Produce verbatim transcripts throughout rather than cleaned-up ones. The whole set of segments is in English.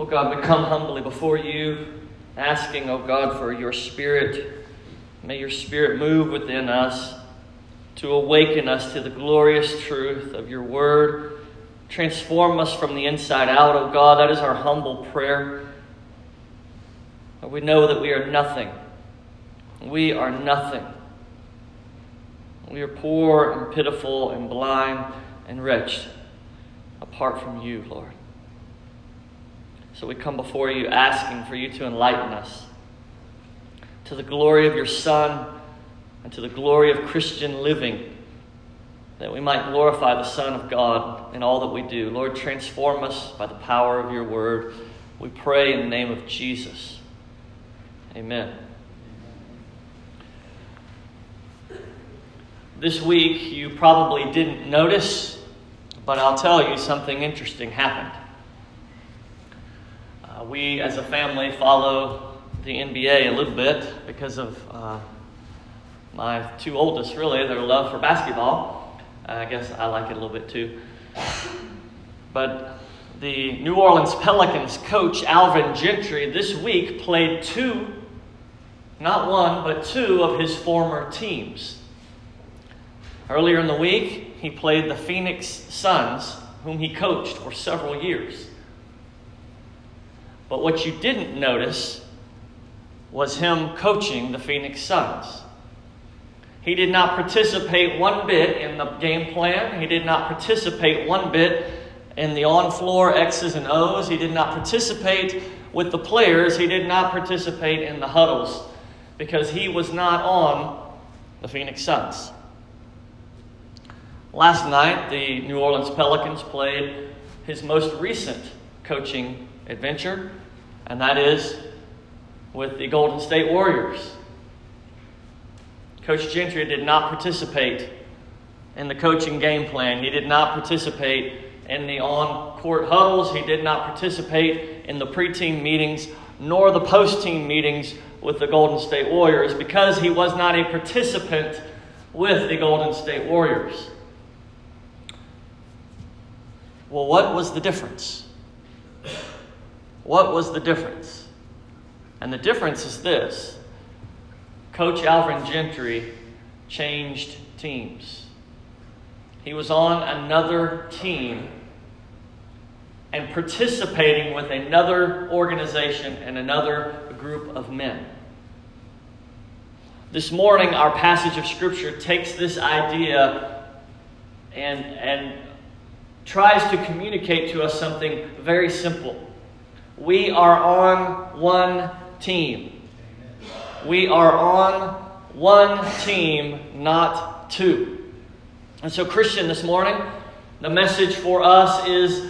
God, we come humbly before you, asking, oh God, for your Spirit. May your Spirit move within us to awaken us to the glorious truth of your word. Transform us from the inside out, oh God. That is our humble prayer. We know that we are nothing. We are nothing. We are poor and pitiful and blind and wretched apart from you, Lord. So we come before you asking for you to enlighten us to the glory of your Son and to the glory of Christian living, that we might glorify the Son of God in all that we do. Lord, transform us by the power of your word. We pray in the name of Jesus. Amen. This week, you probably didn't notice, but I'll tell you something interesting happened. Uh, we, as a family, follow the N B A a little bit because of uh, my two oldest, really, their love for basketball. Uh, I guess I like it a little bit too. But the New Orleans Pelicans coach, Alvin Gentry, this week played two, not one, but two of his former teams. Earlier in the week, he played the Phoenix Suns, whom he coached for several years. But what you didn't notice was him coaching the Phoenix Suns. He did not participate one bit in the game plan. He did not participate one bit in the on-floor X's and O's. He did not participate with the players. He did not participate in the huddles because he was not on the Phoenix Suns. Last night, the New Orleans Pelicans played his most recent coaching adventure, and that is with the Golden State Warriors. Coach Gentry did not participate in the coaching game plan. He did not participate in the on-court huddles. He did not participate in the pre-team meetings nor the post-team meetings with the Golden State Warriors because he was not a participant with the Golden State Warriors. Well, what was the difference? What was the difference? And the difference is this. Coach Alvin Gentry changed teams. He was on another team and participating with another organization and another group of men. This morning, our passage of Scripture takes this idea and, and tries to communicate to us something very simple. We are on one team. We are on one team, not two. And so, Christian, this morning, the message for us is,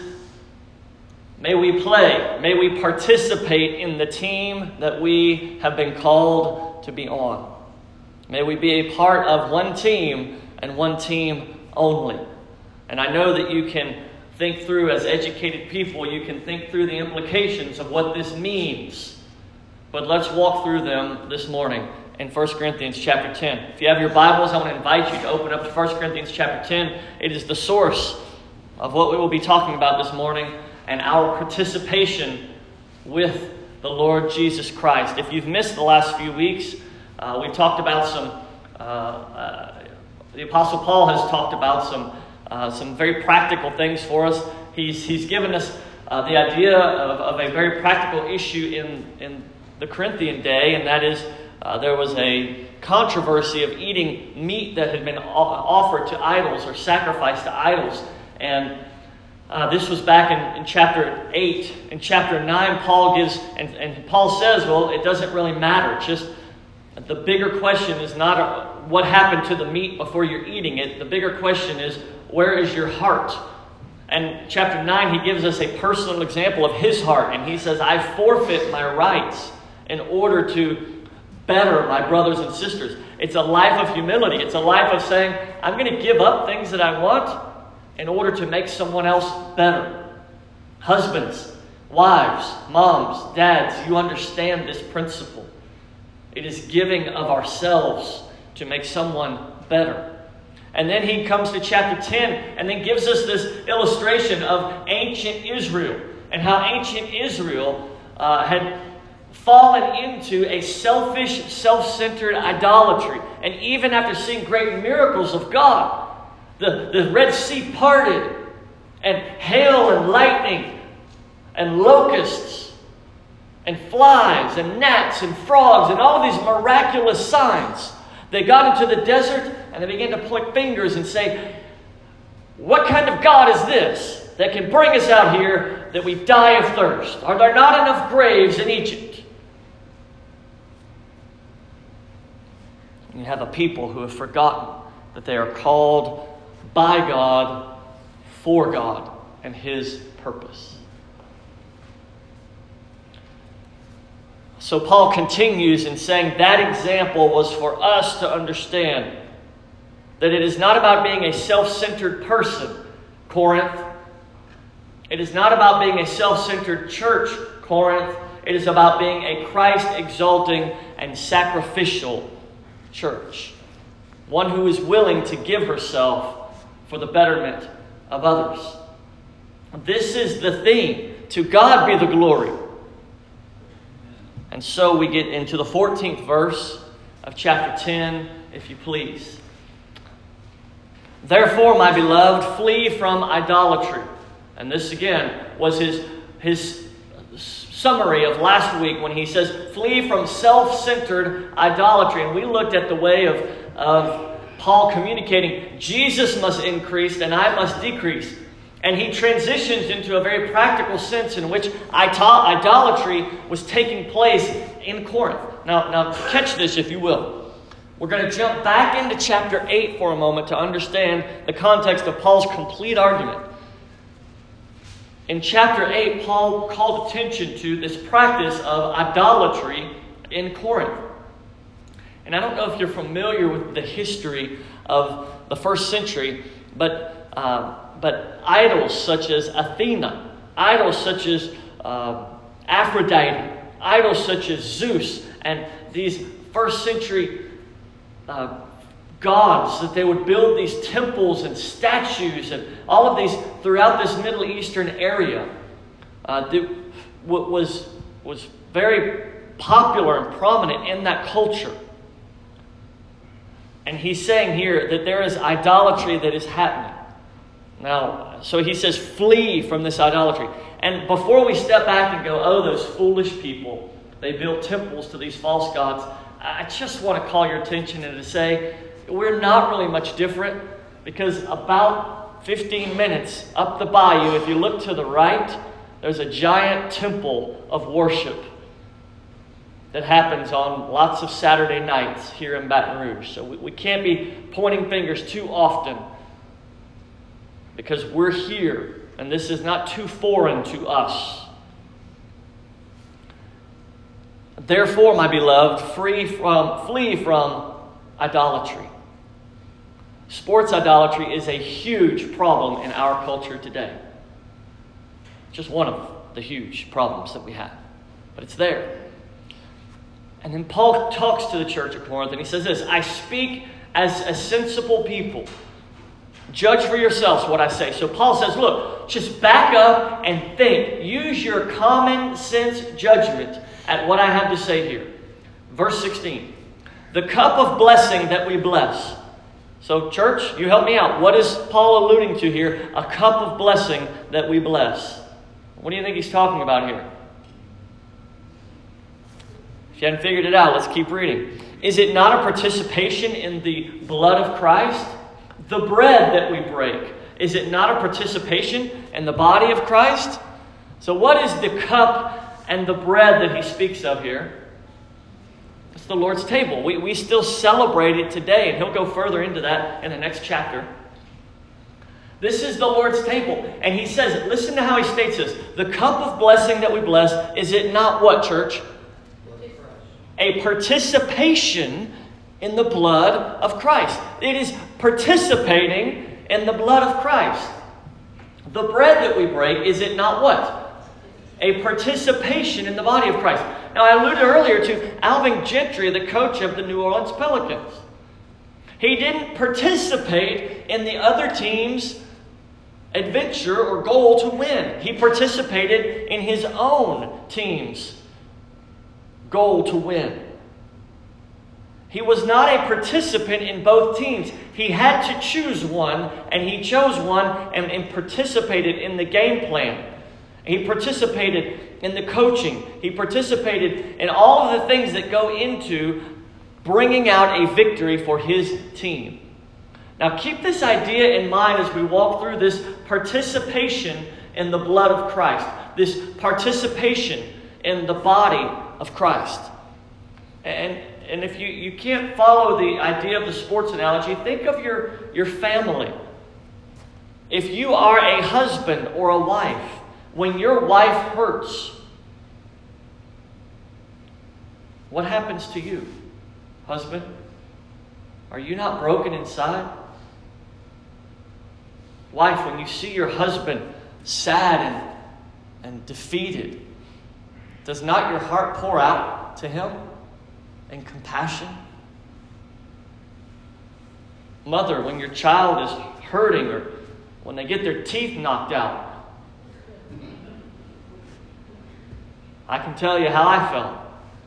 may we play, may we participate in the team that we have been called to be on. May we be a part of one team and one team only. And I know that you can think through, as educated people, you can think through the implications of what this means. But let's walk through them this morning in First Corinthians chapter ten. If you have your Bibles, I want to invite you to open up to First Corinthians chapter ten. It is the source of what we will be talking about this morning and our participation with the Lord Jesus Christ. If you've missed the last few weeks, uh, we've talked about some, uh, uh, the Apostle Paul has talked about some uh, some very practical things for us. He's, he's given us uh, the idea of, of a very practical issue in, in the Corinthian day, and that is uh, there was a controversy of eating meat that had been offered to idols or sacrificed to idols. And uh, this was back in, in chapter eight. In chapter nine, Paul gives, and, and Paul says, well, it doesn't really matter. Just the bigger question is not a, what happened to the meat before you're eating it. The bigger question is, where is your heart? And chapter nine, he gives us a personal example of his heart. And he says, I forfeit my rights in order to better my brothers and sisters. It's a life of humility. It's a life of saying, I'm going to give up things that I want in order to make someone else better. Husbands, wives, moms, dads, you understand this principle. It is giving of ourselves to make someone better. And then he comes to chapter ten and then gives us this illustration of ancient Israel. and how ancient Israel uh, had fallen into a selfish, self-centered idolatry. And even after seeing great miracles of God, the, the Red Sea parted, and hail and lightning and locusts and flies and gnats and frogs and all these miraculous signs. They got into the desert and they began to point fingers and say, what kind of God is this that can bring us out here that we die of thirst? Are there not enough graves in Egypt? You have a people who have forgotten that they are called by God, for God, and His purpose. So Paul continues in saying that example was for us to understand that it is not about being a self-centered person, Corinth. It is not about being a self-centered church, Corinth. It is about being a Christ-exalting and sacrificial church. One who is willing to give herself for the betterment of others. This is the theme. To God be the glory. And so we get into the fourteenth verse of chapter ten, if you please. Therefore, my beloved, flee from idolatry. And this again was his, his summary of last week when he says, flee from self-centered idolatry. And we looked at the way of, of Paul communicating, Jesus must increase and I must decrease. And he transitions into a very practical sense in which idolatry was taking place in Corinth. Now, now catch this if you will. We're going to jump back into chapter eight for a moment to understand the context of Paul's complete argument. In chapter eight, Paul called attention to this practice of idolatry in Corinth. And I don't know if you're familiar with the history of the first century, but uh, but idols such as Athena, idols such as uh, Aphrodite, idols such as Zeus, and these first century uh, gods that they would build these temples and statues and all of these throughout this Middle Eastern area uh, that was, was very popular and prominent in that culture. And he's saying here that there is idolatry that is happening. Now, so he says, flee from this idolatry. And before we step back and go, oh, those foolish people, they built temples to these false gods, I just want to call your attention and to say, we're not really much different, because about fifteen minutes up the bayou, if you look to the right, there's a giant temple of worship that happens on lots of Saturday nights here in Baton Rouge. So we, we can't be pointing fingers too often, because we're here, and this is not too foreign to us. Therefore, my beloved, free from, flee from idolatry. Sports idolatry is a huge problem in our culture today. Just one of the huge problems that we have. But it's there. And then Paul talks to the church at Corinth and he says this, I speak as a sensible people. Judge for yourselves what I say. So Paul says, look, just back up and think. Use your common sense judgment at what I have to say here. Verse sixteen. The cup of blessing that we bless. So church, you help me out. What is Paul alluding to here? A cup of blessing that we bless. What do you think he's talking about here? If you hadn't figured it out, let's keep reading. Is it not a participation in the blood of Christ? The bread that we break, is it not a participation in the body of Christ? So what is the cup and the bread that he speaks of here? It's the Lord's table. We, we still celebrate it today, and he'll go further into that in the next chapter. This is the Lord's table. And he says, listen to how he states this. The cup of blessing that we bless, is it not what, church? A participation in the blood of Christ. It is participating in the blood of Christ. The bread that we break, is it not what? A participation in the body of Christ. Now, I alluded earlier to Alvin Gentry, the coach of the New Orleans Pelicans. He didn't participate in the other team's adventure or goal to win. He participated in his own team's goal to win. He was not a participant in both teams. He had to choose one, and he chose one and, and participated in the game plan. He participated in the coaching. He participated in all of the things that go into bringing out a victory for his team. Now keep this idea in mind as we walk through this participation in the blood of Christ. This participation in the body of Christ. And, and if you, you can't follow the idea of the sports analogy, think of your, your family. If you are a husband or a wife, when your wife hurts, what happens to you, husband? Are you not broken inside? Wife, when you see your husband sad and, and defeated, does not your heart pour out to him in compassion? Mother, when your child is hurting or when they get their teeth knocked out, I can tell you how I felt.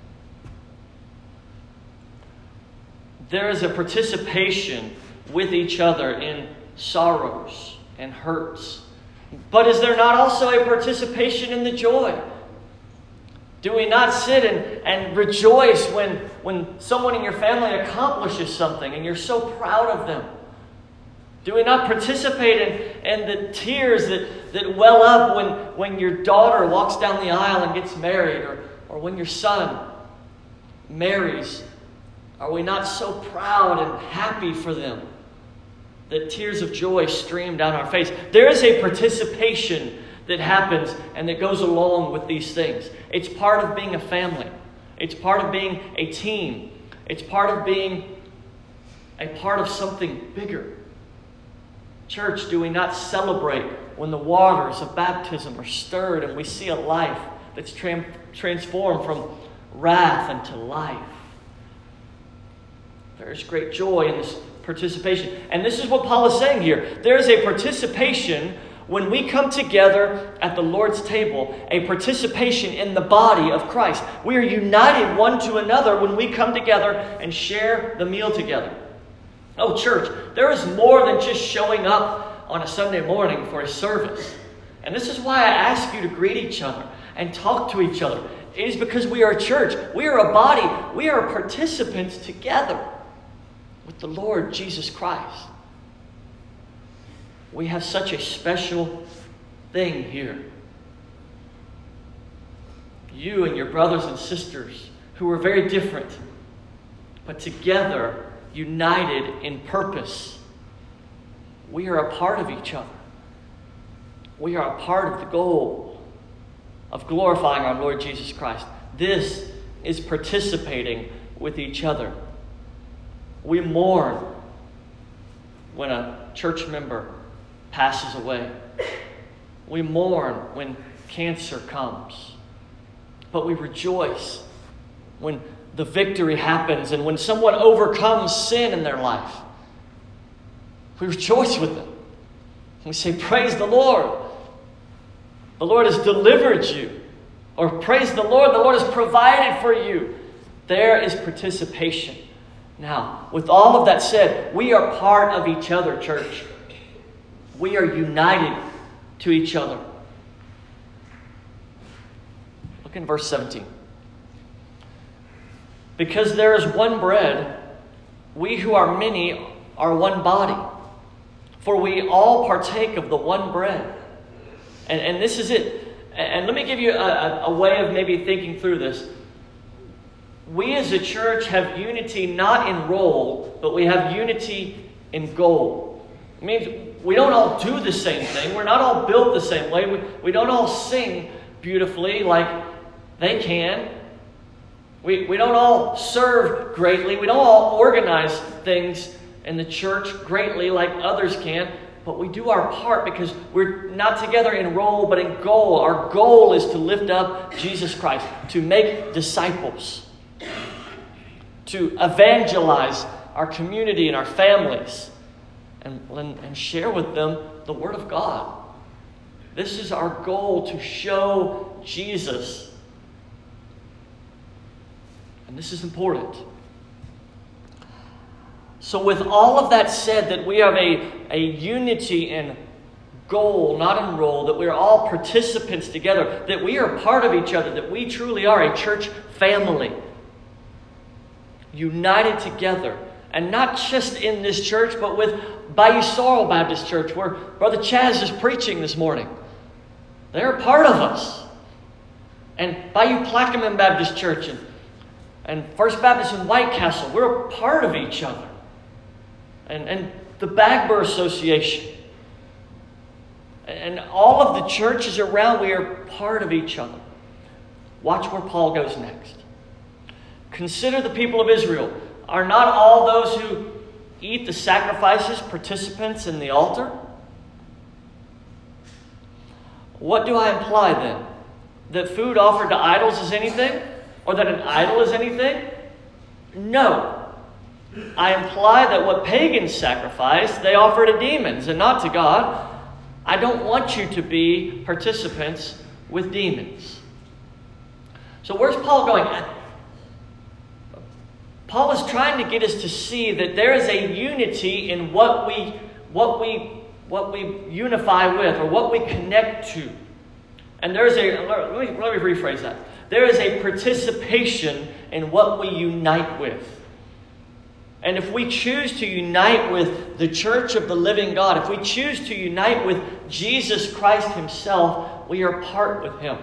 There is a participation with each other in sorrows and hurts. But is there not also a participation in the joy? Do we not sit and, and rejoice when, when someone in your family accomplishes something and you're so proud of them? Do we not participate in, in the tears that, that well up when, when your daughter walks down the aisle and gets married, or, or when your son marries? Are we not so proud and happy for them that tears of joy stream down our face? There is a participation that happens and that goes along with these things. It's part of being a family. It's part of being a team. It's part of being a part of something bigger. Church, do we not celebrate when the waters of baptism are stirred and we see a life that's tra- transformed from wrath into life? There is great joy in this participation. And this is what Paul is saying here. There is a participation when we come together at the Lord's table, a participation in the body of Christ. We are united one to another when we come together and share the meal together. Oh, church, there is more than just showing up on a Sunday morning for a service. And this is why I ask you to greet each other and talk to each other. It is because we are a church. We are a body. We are participants together with the Lord Jesus Christ. We have such a special thing here. You and your brothers and sisters who are very different, but together, united in purpose. We are a part of each other. We are a part of the goal of glorifying our Lord Jesus Christ. This is participating with each other. We mourn when a church member passes away. We mourn when cancer comes. But we rejoice when the victory happens and when someone overcomes sin in their life. We rejoice with them. We say, praise the Lord. The Lord has delivered you. Or praise the Lord, the Lord has provided for you. There is participation. Now, with all of that said, we are part of each other, church. We are united to each other. Look in verse seventeen. Because there is one bread, we who are many are one body. For we all partake of the one bread. And, and this is it. And let me give you a, a way of maybe thinking through this. We as a church have unity not in role, but we have unity in goal. It means we don't all do the same thing. We're not all built the same way. We, we don't all sing beautifully like they can. We, we don't all serve greatly. We don't all organize things in the church greatly like others can. But we do our part because we're not together in role but in goal. Our goal is to lift up Jesus Christ, to make disciples, to evangelize our community and our families, and, and share with them the Word of God. This is our goal, to show Jesus. And this is important. So with all of that said, that we have a, a unity in goal, not in role, that we are all participants together, that we are part of each other, that we truly are a church family, united together. And not just in this church, but with Bayou Sorrel Baptist Church, where Brother Chaz is preaching this morning. They're a part of us. And Bayou Plaquemine Baptist Church and, and First Baptist in White Castle, we're a part of each other. And, and the Bagber Association. And all of the churches around, we are part of each other. Watch where Paul goes next. Consider the people of Israel. Are not all those who eat the sacrifices participants in the altar? What do I imply then? That food offered to idols is anything? Or that an idol is anything? No. I imply that what pagans sacrificed, they offer to demons and not to God. I don't want you to be participants with demons. So where's Paul going? Paul is trying to get us to see that there is a unity in what we, what we, what we unify with, or what we connect to. And there is a, let me, let me rephrase that. There is a participation in what we unite with. And if we choose to unite with the church of the living God, if we choose to unite with Jesus Christ Himself, we are part with Him.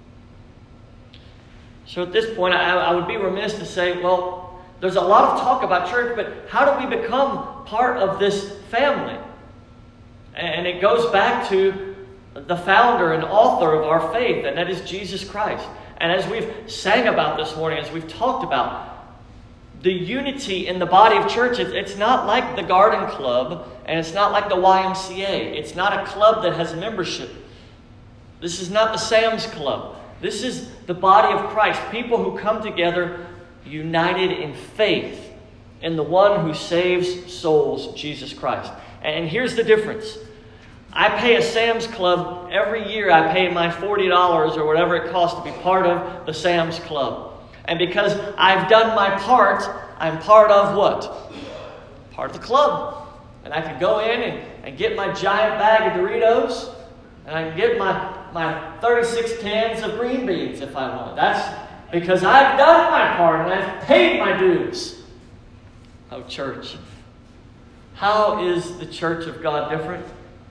So at this point, I, I would be remiss to say, well, there's a lot of talk about church, but how do we become part of this family? And it goes back to the founder and author of our faith, and that is Jesus Christ. And as we've sang about this morning, as we've talked about, the unity in the body of church, it's not like the Garden Club, and it's not like the Y M C A. It's not a club that has membership. This is not the Sam's Club. This is the body of Christ, people who come together united in faith in the one who saves souls, Jesus Christ. And here's the difference. I pay a Sam's Club every year. I pay my forty dollars or whatever it costs to be part of the Sam's Club. And because I've done my part, I'm part of what? Part of the club. And I can go in and, and get my giant bag of Doritos. And I can get my, my thirty-six cans of green beans if I want. That's because I've done my part and I've paid my dues. Oh, church. How is the church of God different?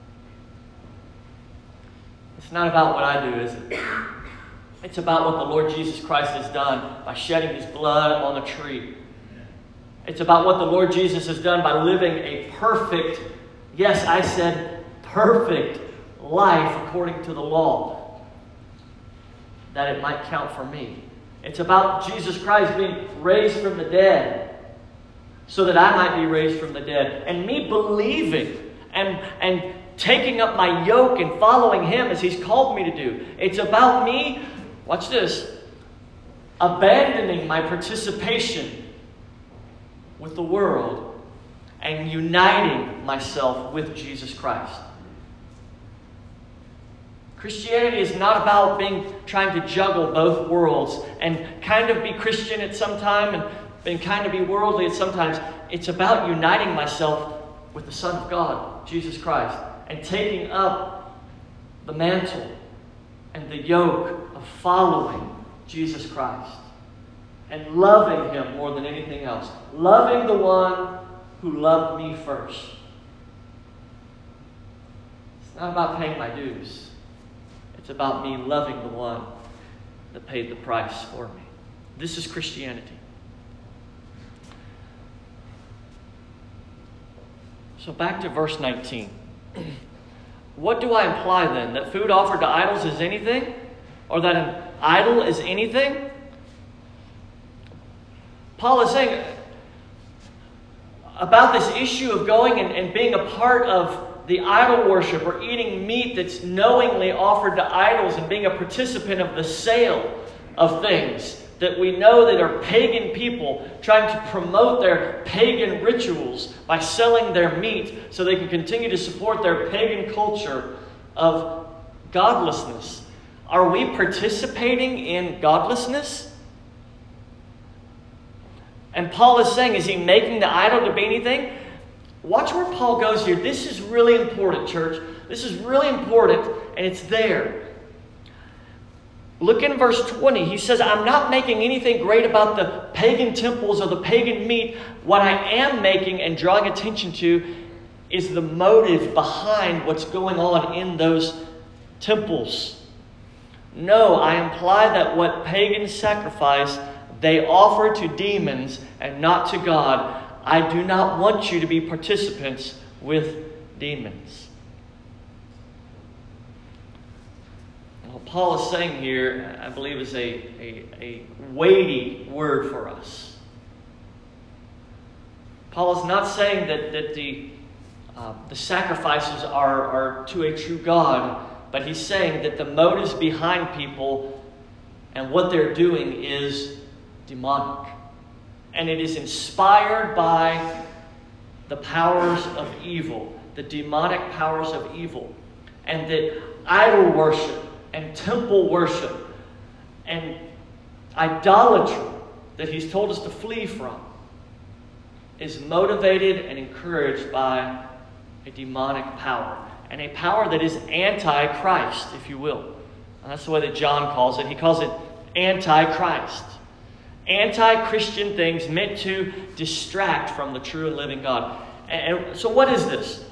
It's not about what I do, is it? It's about what the Lord Jesus Christ has done by shedding His blood on the tree. It's about what the Lord Jesus has done by living a perfect, yes, I said perfect life according to the law, that it might count for me. It's about Jesus Christ being raised from the dead so that I might be raised from the dead. And me believing and, and taking up my yoke and following Him as He's called me to do. It's about me, watch this, abandoning my participation with the world and uniting myself with Jesus Christ. Christianity is not about being trying to juggle both worlds and kind of be Christian at some time and, and kind of be worldly at some times. It's about uniting myself with the Son of God, Jesus Christ, and taking up the mantle and the yoke of following Jesus Christ and loving Him more than anything else. Loving the one who loved me first. It's not about paying my dues. It's about me loving the one that paid the price for me. This is Christianity. So back to verse nineteen. What do I imply then? That food offered to idols is anything? Or that an idol is anything? Paul is saying about this issue of going and, and being a part of the idol worship or eating meat that's knowingly offered to idols and being a participant of the sale of things that we know that are pagan people trying to promote their pagan rituals by selling their meat so they can continue to support their pagan culture of godlessness. Are we participating in godlessness? And Paul is saying, is he making the idol to be anything? Watch where Paul goes here. This is really important, church. This is really important, and it's there. Look in verse twenty. He says, I'm not making anything great about the pagan temples or the pagan meat. What I am making and drawing attention to is the motive behind what's going on in those temples. No, I imply that what pagans sacrifice, they offer to demons and not to God. I do not want you to be participants with demons. What Paul is saying here, I believe, is a, a, a weighty word for us. Paul is not saying that, that the, uh, the sacrifices are, are to a true God, but he's saying that the motives behind people and what they're doing is demonic. And it is inspired by the powers of evil, the demonic powers of evil. And that idol worship and temple worship and idolatry that he's told us to flee from is motivated and encouraged by a demonic power. And a power that is anti-Christ, if you will. And that's the way that John calls it. He calls it anti-Christ. Anti-Christian things meant to distract from the true and living God. And so what is this?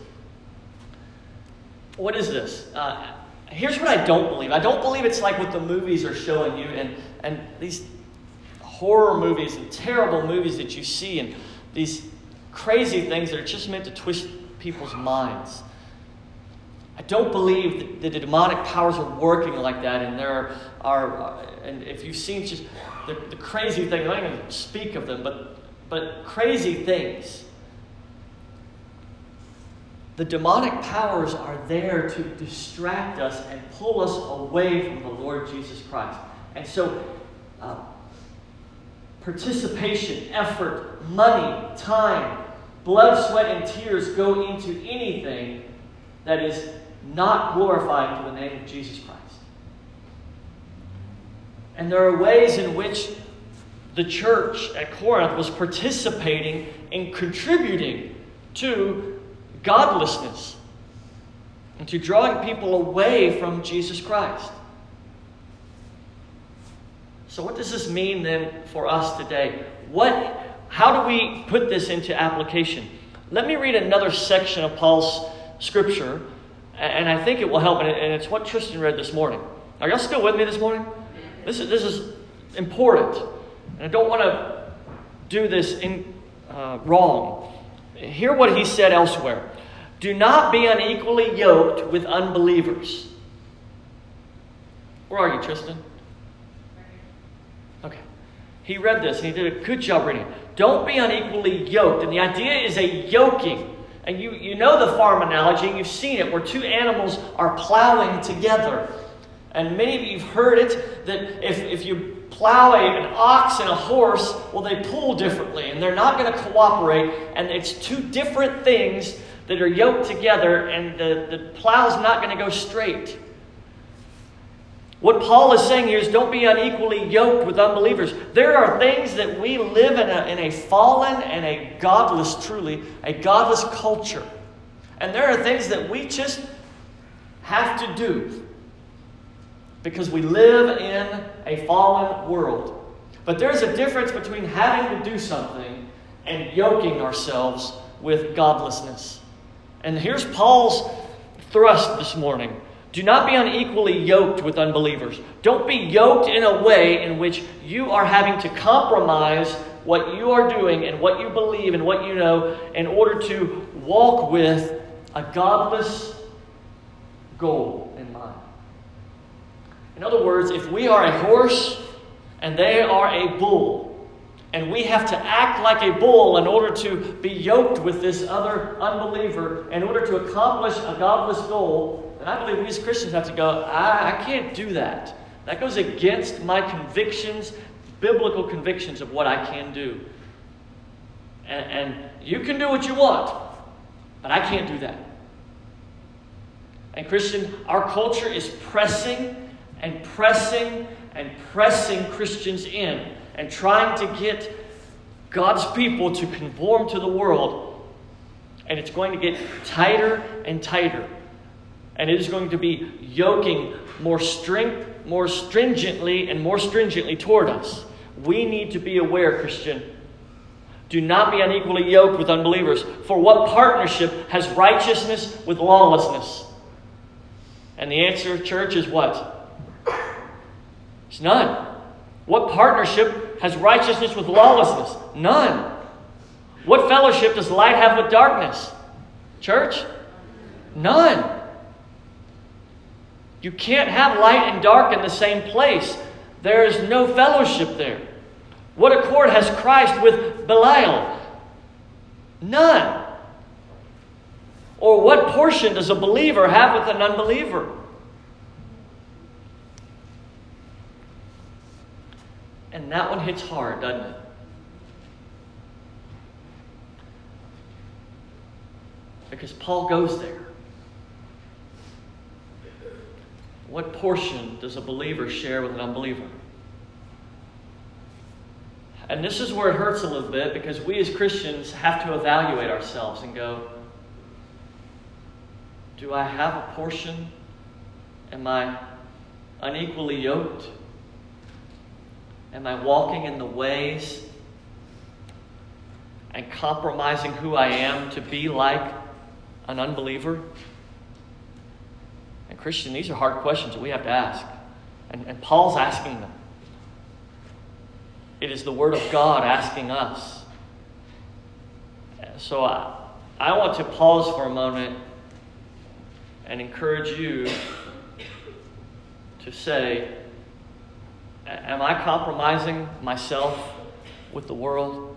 What is this? Uh, here's what I don't believe. I don't believe it's like what the movies are showing you, and, and these horror movies and terrible movies that you see, and these crazy things that are just meant to twist people's minds. I don't believe that the demonic powers are working like that, and there are, are and if you've seen just the, the crazy things, I don't even speak of them, but but crazy things. The demonic powers are there to distract us and pull us away from the Lord Jesus Christ. And so, uh, participation, effort, money, time, blood, sweat, and tears go into anything that is not glorifying to the name of Jesus Christ. And there are ways in which the church at Corinth was participating in contributing to godlessness and to drawing people away from Jesus Christ. So what does this mean then for us today? What, how do we put this into application? Let me read another section of Paul's scripture, and I think it will help, and it's what Tristan read this morning. Are y'all still with me this morning? This is, this is important, and I don't want to do this in, uh, wrong. Hear what he said elsewhere. Do not be unequally yoked with unbelievers. Where are you, Tristan? Okay. He read this, and he did a good job reading it. Don't be unequally yoked. And the idea is a yoking. And you, you know the farm analogy, and you've seen it, where two animals are plowing together. And many of you have heard it, that if, if you plow a, an ox and a horse, well, they pull differently, and they're not going to cooperate, and it's two different things that are yoked together, and the, the plow's not going to go straight. What Paul is saying here is don't be unequally yoked with unbelievers. There are things that we live in a, in a fallen and a godless, truly, a godless culture. And there are things that we just have to do because we live in a fallen world. But there's a difference between having to do something and yoking ourselves with godlessness. And here's Paul's thrust this morning. Do not be unequally yoked with unbelievers. Don't be yoked in a way in which you are having to compromise what you are doing and what you believe and what you know in order to walk with a godless goal in mind. In other words, if we are a horse and they are a bull, and we have to act like a bull in order to be yoked with this other unbeliever in order to accomplish a godless goal, then I believe we as Christians have to go, I, I can't do that. That goes against my convictions biblical convictions of what I can do. And, and you can do what you want, but I can't do that. And Christian, our culture is pressing and pressing and pressing Christians in and trying to get God's people to conform to the world. And it's going to get tighter and tighter. And it is going to be yoking more strength, more stringently and more stringently toward us. We need to be aware, Christian. Do not be unequally yoked with unbelievers. For what partnership has righteousness with lawlessness? And the answer, church, is what? It's none. What partnership has righteousness with lawlessness? None. What fellowship does light have with darkness? Church? None. You can't have light and dark in the same place. There is no fellowship there. What accord has Christ with Belial? None. Or what portion does a believer have with an unbeliever? And that one hits hard, doesn't it? Because Paul goes there. What portion does a believer share with an unbeliever? And this is where it hurts a little bit, because we as Christians have to evaluate ourselves and go, do I have a portion? Am I unequally yoked? Am I walking in the ways and compromising who I am to be like an unbeliever? And Christian, these are hard questions that we have to ask. And, and Paul's asking them. It is the Word of God asking us. So I, I want to pause for a moment and encourage you to say, am I compromising myself with the world?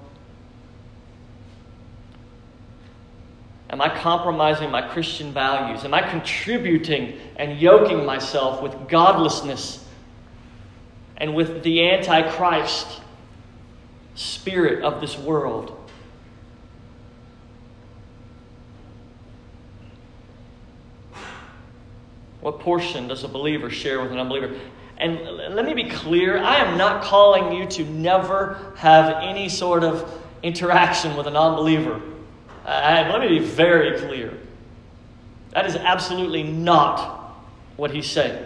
Am I compromising my Christian values? Am I contributing and yoking myself with godlessness and with the Antichrist spirit of this world? What portion does a believer share with an unbeliever? And let me be clear, I am not calling you to never have any sort of interaction with a non-believer. Uh, let me be very clear. That is absolutely not what he's saying.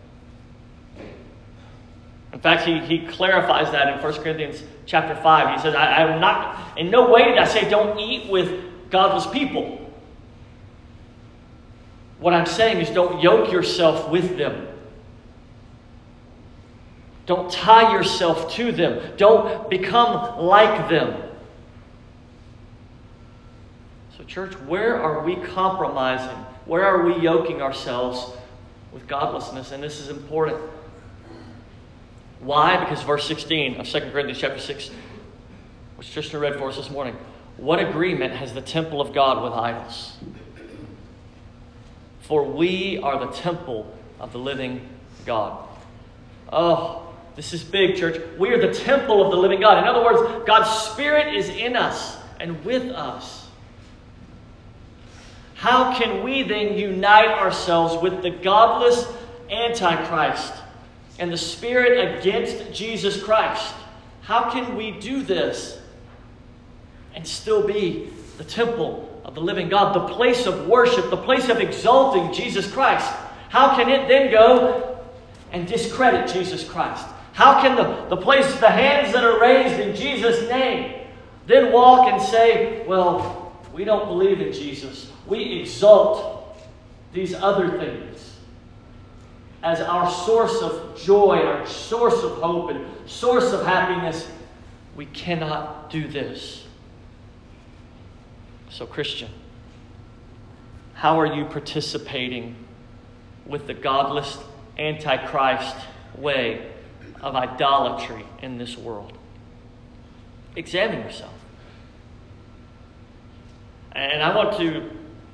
In fact, he, he clarifies that in First Corinthians chapter five. He says, I, I'm not, in no way did I say don't eat with godless people. What I'm saying is don't yoke yourself with them. Don't tie yourself to them. Don't become like them. So, church, where are we compromising? Where are we yoking ourselves with godlessness? And this is important. Why? Because verse sixteen of Second Corinthians chapter six, which Tristan read for us this morning. What agreement has the temple of God with idols? For we are the temple of the living God. Oh, this is big, church. We are the temple of the living God. In other words, God's Spirit is in us and with us. How can we then unite ourselves with the godless Antichrist and the spirit against Jesus Christ? How can we do this and still be the temple of the living God, the place of worship, the place of exalting Jesus Christ? How can it then go and discredit Jesus Christ? How can the, the place, the hands that are raised in Jesus' name, then walk and say, well, we don't believe in Jesus. We exalt these other things as our source of joy, our source of hope, and source of happiness. We cannot do this. So, Christian, how are you participating with the godless Antichrist way of idolatry in this world? Examine yourself. And I want to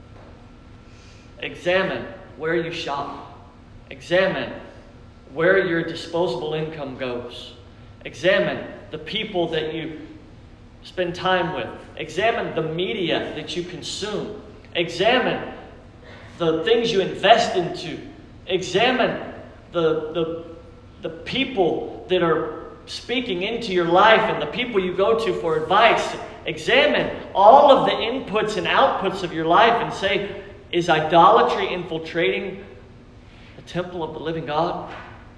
examine where you shop. Examine where your disposable income goes. Examine the people that you spend time with. Examine the media that you consume. Examine the things you invest into. Examine the, the, the people that are speaking into your life and the people you go to for advice. Examine all of the inputs and outputs of your life and say, is idolatry infiltrating the temple of the living God?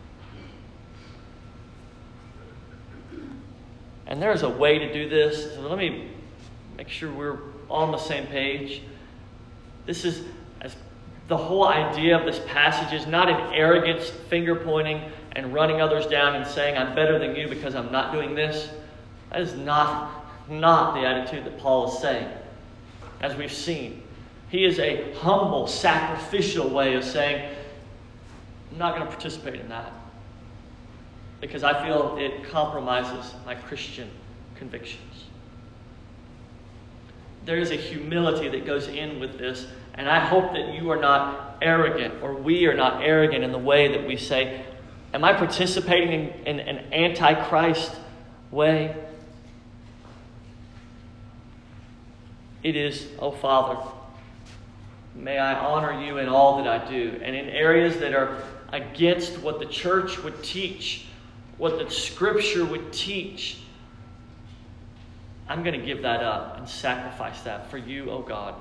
And there's a way to do this. So let me make sure we're all on the same page. This is, as the whole idea of this passage is not an arrogance, finger pointing, and running others down and saying, I'm better than you because I'm not doing this. That is not, not the attitude that Paul is saying, as we've seen. He is a humble, sacrificial way of saying, I'm not going to participate in that because I feel it compromises my Christian convictions. There is a humility that goes in with this, and I hope that you are not arrogant, or we are not arrogant in the way that we say, am I participating in, in an anti-Christ way? It is, oh Father, may I honor you in all that I do. And in areas that are against what the church would teach, what the Scripture would teach, I'm going to give that up and sacrifice that for you, oh God.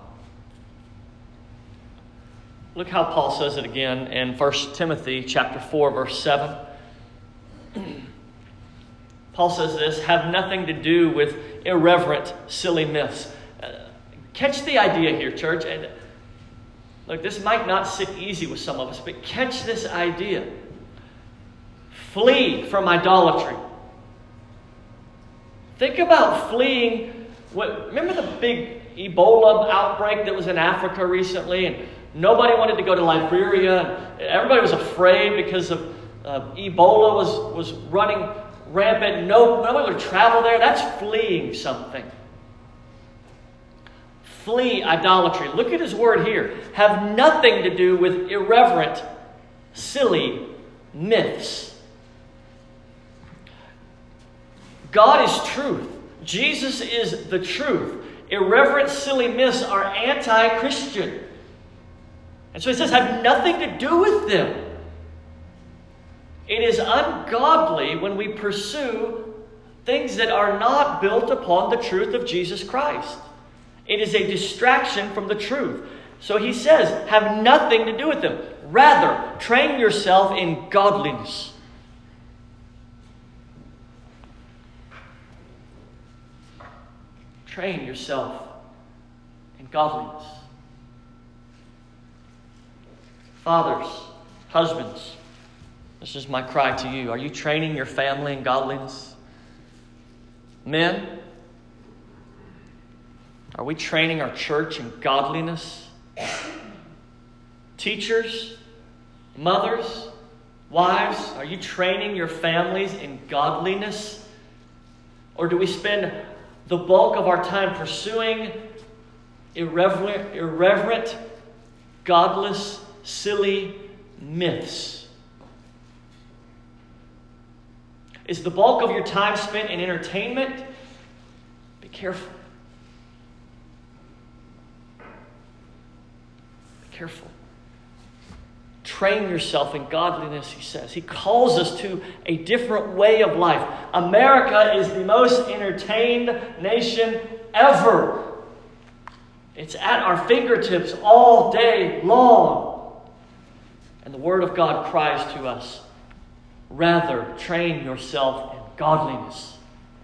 Look how Paul says it again in First Timothy chapter four, verse seven. Paul says this, have nothing to do with irreverent, silly myths. Uh, catch the idea here, church. And look, this might not sit easy with some of us, but catch this idea. Flee from idolatry. Think about fleeing. What, remember the big Ebola outbreak that was in Africa recently? And nobody wanted to go to Liberia. Everybody was afraid because of uh, Ebola was, was running rampant. No, nobody would travel there. That's fleeing something. Flee idolatry. Look at his word here. Have nothing to do with irreverent, silly myths. God is truth. Jesus is the truth. Irreverent, silly myths are anti-Christian. And so he says, have nothing to do with them. It is ungodly when we pursue things that are not built upon the truth of Jesus Christ. It is a distraction from the truth. So he says, have nothing to do with them. Rather, train yourself in godliness. Train yourself in godliness. Fathers, husbands, this is my cry to you. Are you training your family in godliness? Men, are we training our church in godliness? Teachers, mothers, wives, are you training your families in godliness? Or do we spend the bulk of our time pursuing irreverent, irreverent, godless, silly myths? Is the bulk of your time spent in entertainment? Be careful. Be careful. Train yourself in godliness, he says. He calls us to a different way of life. America is the most entertained nation ever. It's at our fingertips all day long. And the Word of God cries to us, rather, train yourself in godliness.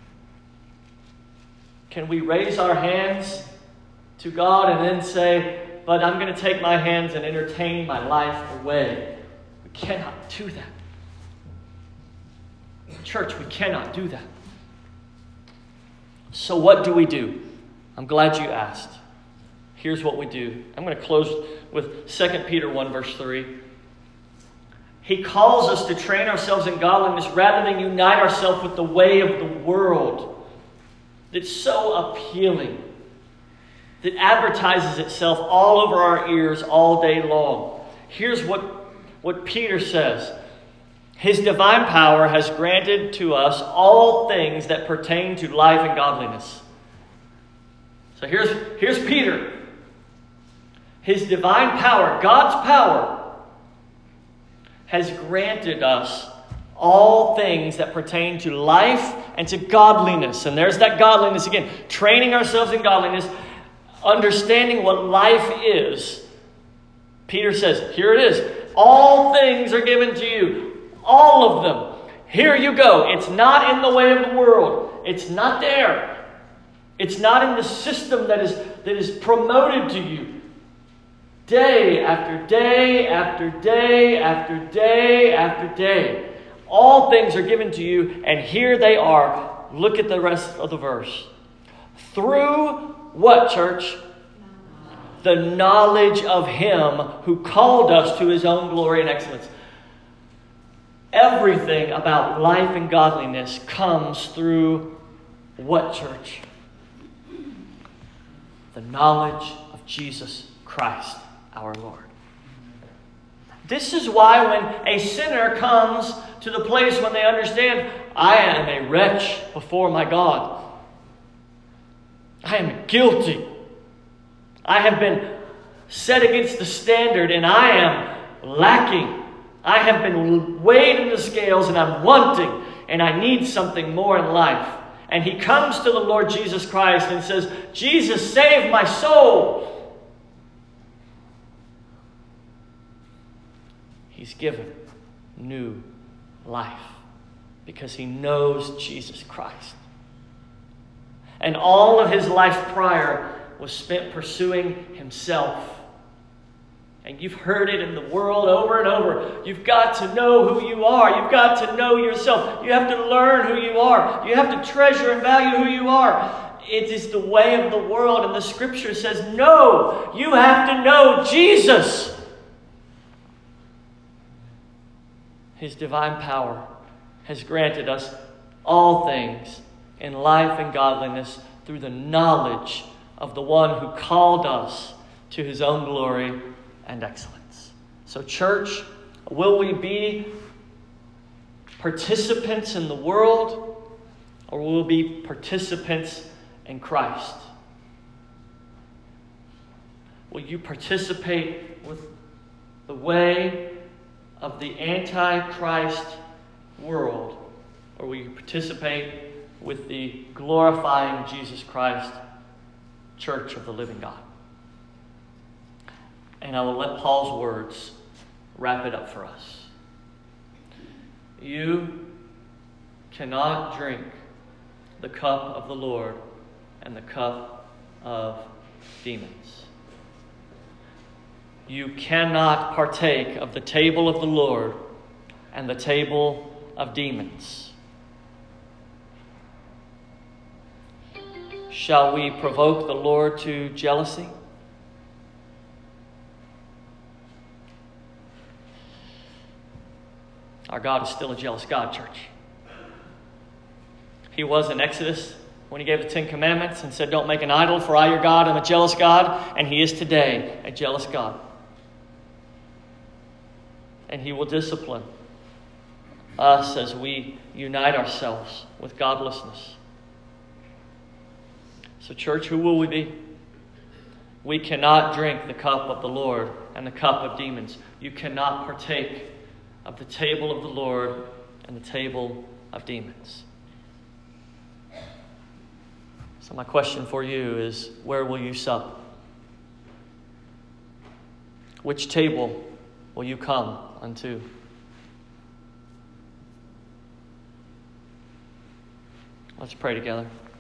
Can we raise our hands to God and then say, but I'm going to take my hands and entertain my life away? We cannot do that. Church, we cannot do that. So what do we do? I'm glad you asked. Here's what we do. I'm going to close with Second Peter one, verse three. He calls us to train ourselves in godliness rather than unite ourselves with the way of the world that's so appealing, that advertises itself all over our ears all day long. Here's what, what Peter says. His divine power has granted to us all things that pertain to life and godliness. So here's, here's Peter. His divine power, God's power, has granted us all things that pertain to life and to godliness. And there's that godliness again. Training ourselves in godliness, understanding what life is. Peter says, here it is. All things are given to you. All of them. Here you go. It's not in the way of the world. It's not there. It's not in the system that is, that is promoted to you. Day after day after day after day after day. All things are given to you, and here they are. Look at the rest of the verse. Through what, church? The knowledge of Him who called us to His own glory and excellence. Everything about life and godliness comes through what, church? The knowledge of Jesus Christ, our Lord. This is why when a sinner comes to the place when they understand, I am a wretch before my God. I am guilty. I have been set against the standard and I am lacking. I have been weighed in the scales and I'm wanting and I need something more in life. And he comes to the Lord Jesus Christ and says, Jesus, save my soul. He's given new life because he knows Jesus Christ. And all of his life prior was spent pursuing himself. And you've heard it in the world over and over. You've got to know who you are. You've got to know yourself. You have to learn who you are. You have to treasure and value who you are. It is the way of the world. And the scripture says, no, you have to know Jesus. His divine power has granted us all things in life and godliness through the knowledge of the one who called us to his own glory and excellence. So, church, will we be participants in the world, or will we be participants in Christ? Will you participate with the way of the Antichrist world, or will you participate with the glorifying Jesus Christ Church of the living God? And I will let Paul's words wrap it up for us. You cannot drink the cup of the Lord and the cup of demons. You cannot partake of the table of the Lord and the table of demons. Shall we provoke the Lord to jealousy? Our God is still a jealous God, church. He was in Exodus when he gave the Ten Commandments and said, don't make an idol, for I, your God, am a jealous God. And he is today a jealous God. And he will discipline us as we unite ourselves with godlessness. So, church, who will we be? We cannot drink the cup of the Lord and the cup of demons. You cannot partake of the table of the Lord and the table of demons. So my question for you is, where will you sup? Which table will you come unto? Let's pray together.